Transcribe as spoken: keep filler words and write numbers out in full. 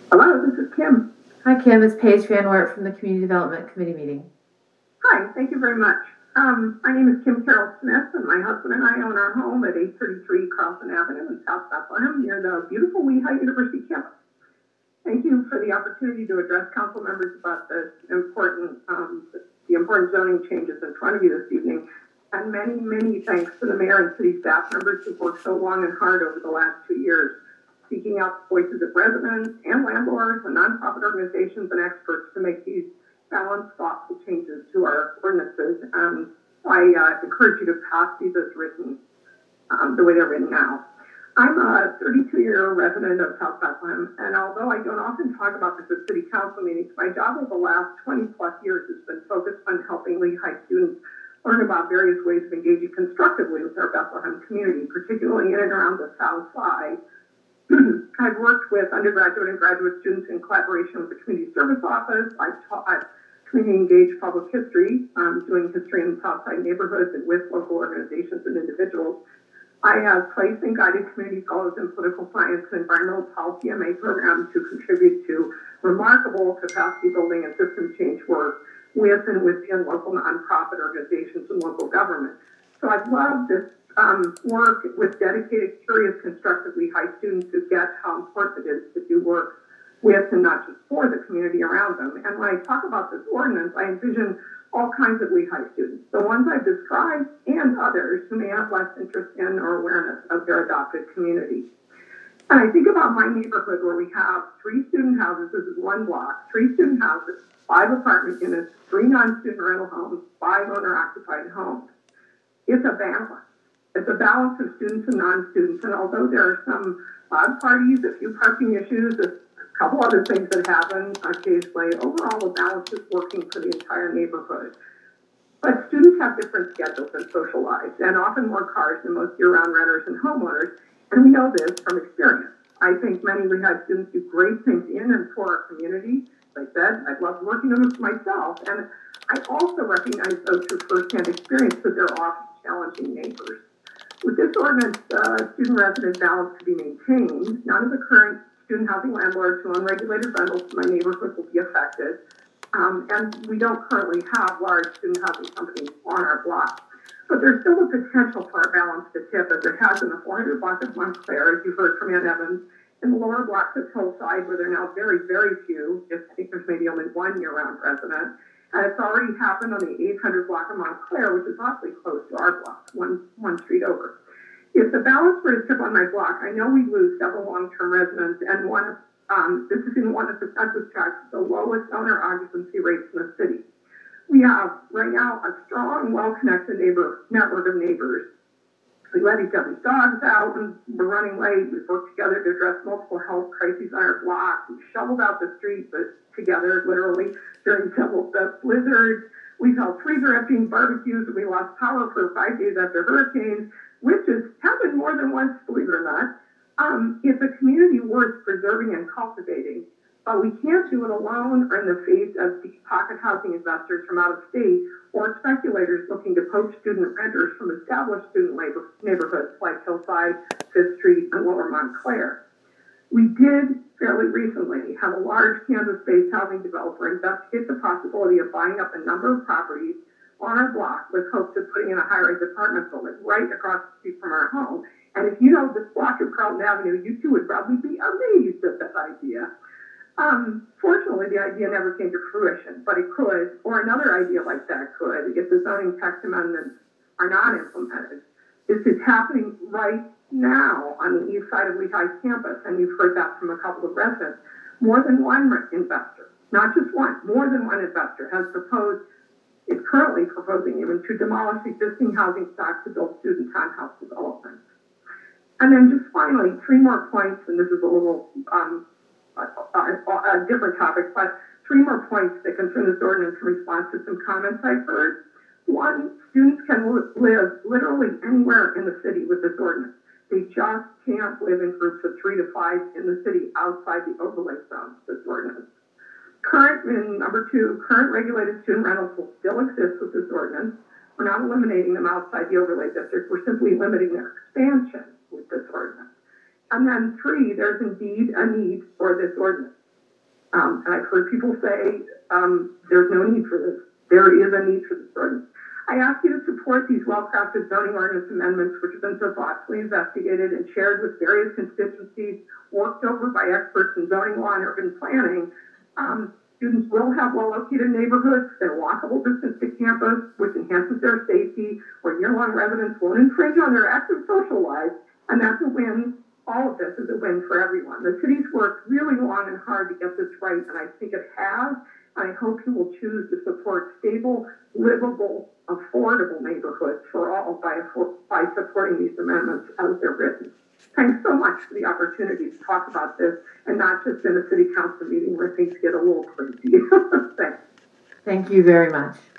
Hello, this is Kim. Hi, Kim. It's Paige Van Wert from the Community Development Committee meeting. Hi, thank you very much. Um, my name is Kim Carroll Smith, and my husband and I own our home at eight thirty-three Carlson Avenue in South Bethlehem near the beautiful Lehigh University campus. Thank you for the opportunity to address council members about this important, um, the important zoning changes in front of you this evening. And many, many thanks to the mayor and city staff members who've worked so long and hard over the last two years, seeking out the voices of residents and landlords and nonprofit organizations and experts to make these balanced, thoughtful changes to our ordinances. Um, I uh, encourage you to pass these as written, um, the way they're written now. I'm a thirty-two-year resident of South Bethlehem, and although I don't often talk about this at city council meetings, my job over the last twenty plus years has been focused on helping Lehigh students learn about various ways of engaging constructively with our Bethlehem community, particularly in and around the South Side. I've worked with undergraduate and graduate students in collaboration with the Community Service Office. I've taught community engaged public history, um, doing history in the Southside neighborhoods and with local organizations and individuals. I have placed and guided community scholars in political science and environmental policy M A programs to contribute to remarkable capacity building and system change work with and within local nonprofit organizations and local government. So I've loved this Um, work with dedicated, curious, constructive Lehigh students who get how important it is to do work with and not just for the community around them. And when I talk about this ordinance, I envision all kinds of Lehigh students, the ones I've described and others who may have less interest in or awareness of their adopted community. And I think about my neighborhood where we have three student houses, this is one block, three student houses, five apartment units, three non-student rental homes, five owner-occupied homes. It's a balance. It's a balance of students and non-students, and although there are some odd parties, a few parking issues, a couple other things that happen occasionally, overall the balance is working for the entire neighborhood. But students have different schedules and social lives, and often more cars than most year-round renters and homeowners, and we know this from experience. I think many Lehigh students do great things in and for our community. As I said, I've loved working on this myself, and I also recognize those through firsthand experience that they're often challenging neighbors. With this ordinance, uh, student-resident balance to be maintained, none of the current student housing landlords who own regulated rentals in my neighborhood will be affected. Um, and we don't currently have large student housing companies on our block. But there's still a potential for our balance to tip, as it has in the four hundred block of Montclair, as you heard from Ann Evans, in the lower blocks of Hillside, where there are now very, very few, if I think there's maybe only one year-round resident. And it's already happened on the eight hundred block of Montclair, which is awfully close to our block, one, one street over. If the balance were to tip on my block, I know we'd lose several long-term residents, and one, um, this is in one of the census tracts, the lowest owner occupancy rates in the city. We have right now a strong, well-connected neighbor network of neighbors. We let each other's dogs out when we're running late. We've worked together to address multiple health crises on our block. We've shoveled out the streets together, literally, during several blizzards. We've held freezer emptying barbecues, and we lost power for five days after hurricanes, which has happened more than once, believe it or not. Um, it's a community worth preserving and cultivating, but we can't do it alone or in the face of deep pocket housing investors from out of state or speculators looking to poach student renters from established student labor, neighborhoods like Hillside, Fifth Street, and Lower Montclair. We did fairly recently have a large Kansas-based housing developer investigate the possibility of buying up a number of properties on our block with hopes of putting in a high-rise apartment building right across the street from our home. And if you know this block of Carlton Avenue, you too would probably be amazed at that idea. Um, fortunately, the idea never came to fruition, but it could, or another idea like that could, if the zoning text amendments are not implemented. This is happening right now on the east side of Lehigh campus, and you've heard that from a couple of residents. More than one investor, not just one, more than one investor has proposed, is currently proposing even to demolish existing housing stock to build student townhouse developments. And then just finally, three more points, and this is a little um, a, a, a different topic, but three more points that concern this ordinance in response to some comments I've heard. One, students can live literally anywhere in the city with this ordinance. They just can't live in groups of three to five in the city outside the overlay zone of this ordinance. Current, and number two, current regulated student rentals will still exist with this ordinance. We're not eliminating them outside the overlay district. We're simply limiting their expansion with this ordinance. And then three, there's indeed a need for this ordinance. Um, and I've heard people say, um, there's no need for this. There is a need for this ordinance. I ask you to support these well-crafted zoning ordinance amendments, which have been so thoughtfully investigated and shared with various constituencies, worked over by experts in zoning law and urban planning. Um, students will have well-located neighborhoods that are walkable distance to campus, which enhances their safety, where year-long residents won't infringe on their active social lives, and that's a win. All of this is a win for everyone. The city's worked really long and hard to get this right, and I think it has. I hope you will choose to support stable, livable, affordable neighborhoods for all by, by supporting these amendments as they're written. Thanks so much for the opportunity to talk about this, and not just in a city council meeting where things get a little crazy. Thanks. Thank you very much.